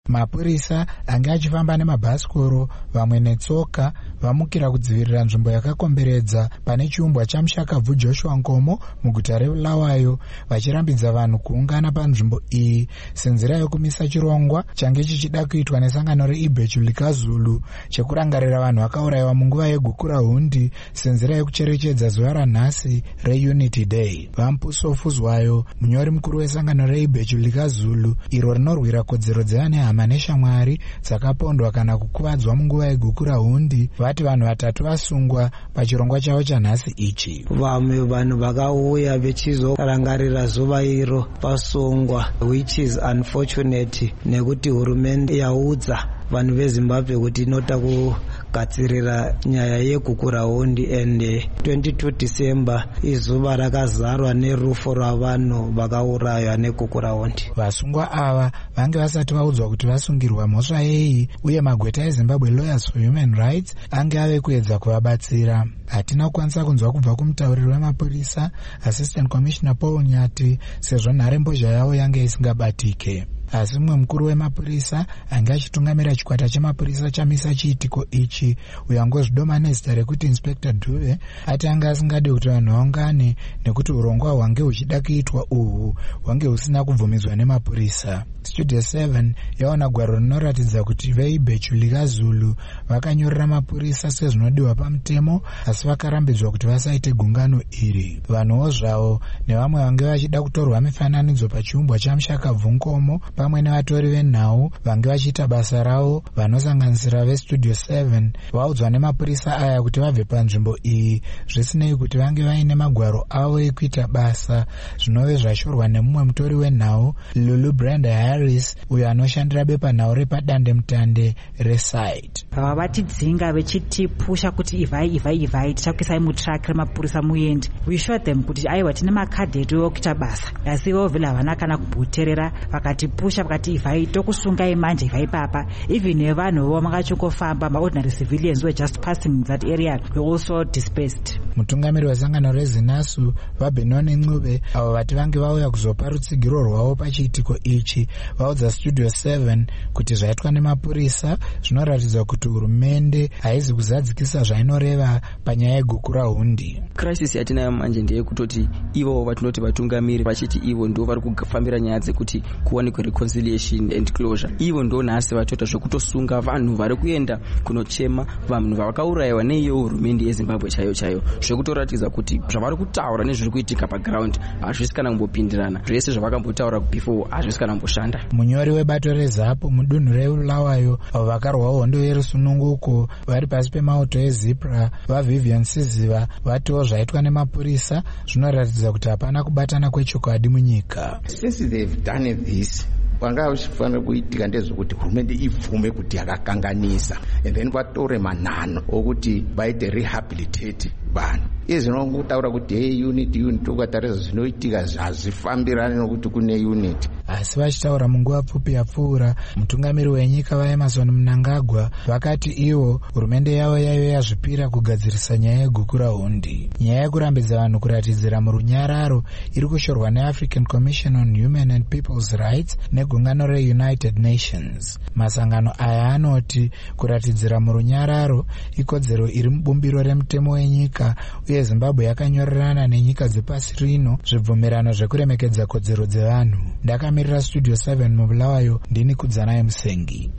Mapurisa anga achifamba nemabhasikoro, vamwe netsoka, vamukira kudzivirira nzvimbo yakakomberedza pane chiumbwa chamushakabvu Joshua Nkomo muguta reBulawayo, vachirambidza vanhu kuungana panzvimbo iyi senzira yokumisa chirongwa change chichida kuitwa nesangano reIbhechu Likazulu chekurangarira vanhu vakaurayiwa munguva yegukura hundi senzira yekucherechedza zuva ranhasi reUnity Day. Vampusofu Zwayo, munyori mukuru wesangano reIbhechu Likazulu, iro rinorwira kodzero dzevane hama neshamwari dzakapondwa kana kukuvadzwa munguva yegukura hundi, vati vanhu 3 vasungwa pachirongwa chavo chanhasi ichi. Vamwe vanhu vakauya vechizorangarira zuva iro pasungwa, which is unfortunate nekuti hurumende yaudza vanhu veZimbabwe kuti inota kugadzirira nyaya yegukura hundi, and 22 December izuva rakazarwa nerufo rwavanhu vakauraywa negukura hundi. Vasungwa ava vange vasati vaudzwa kuti vasungirwa mhosva yei, uye magweta eZimbabwe Lawyers for Human Rights ange ave kuedza kuvabatsira. Hatina kukwanisa kunzwa kubva kumutauriri wemapurisa Assistant Commissioner Paul Nyati sezvo nharembozha yavo yange isingabatike. Asi mumwe mukuru wemapurisa anga achitungamira chikwata chemapurisa chamisa chiitiko ichi, uyo angozvidoma nezita rekuti Inspector Dube, ati anga asingade kuti vanhu vaungane nekuti urongwa hwange huchida kuitwa uhu hwange husina kubvumidzwa nemapurisa. Studio 7 yaona gwaro rinoratidza kuti veIbhechu Likazulu vakanyorera mapurisa sezvinodiwa pamutemo, asi vakarambidzwa kuti vasaite gungano iri. Vanhuwo zvavo nevamwe vange vachida kutorwa mifananidzo pachiumbwa chamushakabvu Nkomo pamwe nevatori venhau vange vachiita basa ravo, vanosanganisira veStudio 7 vaudzwa nemapurisa aya kuti vabve panzvimbo iyi zvisinei kuti vange vaine magwaro avo ekuita basa, zvinove zvashorwa nemumwe mutori wenhau Lulu Brenda Harris, uyo anoshandira bepanhau repadande mutande resite. Vava vatidzinga vechitipusha kuti ivhai tichakuisai mutrack remapurisa muendi. We showed them kuti aiwa tine makadhi edu okuita basa, asi ivo vile havana kana kubuterera, vakatipusha vakati ivhai tokusungai manje ivhai papa. Even nevanhuwo makachongofamba, maordinary civilians were just passing that area, were also dispersed. Mutungamiri wesangano reZinasu vaBenoni Ncube, avo vati vange vauya kuzopa rutsigiro rwavo pachiitiko ichi, vaudza Studio 7 kuti zvaitwa nemapurisa zvinoratidza kuti hurumende haizi kuzadzikisa zvainoreva panyaya yegukura hundi. Crisis yatinayo manje ndeyekutoti ivo vatinoti vatungamiri vachiti ivo ndo vari kufambira nyaya dzekuti kuwanikwe reconciliation and closure. Ivo ndo nhasi vatoita zvekutosunga vanhu vari kuenda kunochema vanhu vakaurayiwa neiyo hurumende yeZimbabwe chaiyo zvekutoratidza kuti zvavari kutaura nezviri kuitika paground hazvisi kana kumbopindirana, zvese zvavakambotaura before hazvisi kana kumboshanda. Munyori webato reZAPU mudunhu reBulawayo, avo vakarwa hondo yerusununguko vari pasi pemauto eZipra, vaVivian Siziva, vatiwo zvaitwa nemapurisa zvinoratidza kuti hapana kubatana kwechokwadi munyika. Since they've done this, vanga vachifanira kuitika ndezvokuti hurumende ibvume kuti yakakanganisa, and then vatore manhano okuti vaite rehabilitate vanhu. Izvi zvinongutaura kuti hey unity ukatarisa zvinoitika zvazvifambirane nokuti kune unity. Asi vachitaura munguva pfupi yapfuura, mutungamiri wenyika vaEmerson Mnangagwa vakati ivo hurumende yavo yaive yazvipira kugadzirisa nyaya yegukura hundi. Nyaya yekurambidza vanhu kuratidzira murunyararo iri kushorwa neAfrican Commission on Human and People's Rights negungano reUnited Nations. Masangano aya anoti kuratidzira murunyararo ikodzero iri mubumbiro remutemo wenyika, uye Zimbabwe yakanyorerana nenyika dzepasi rino zvibvumirano zvekuremekedza kodzero dzevanhu. Ndakamirira Studio 7 muBulawayo, ndini Kudzanaye Musengi.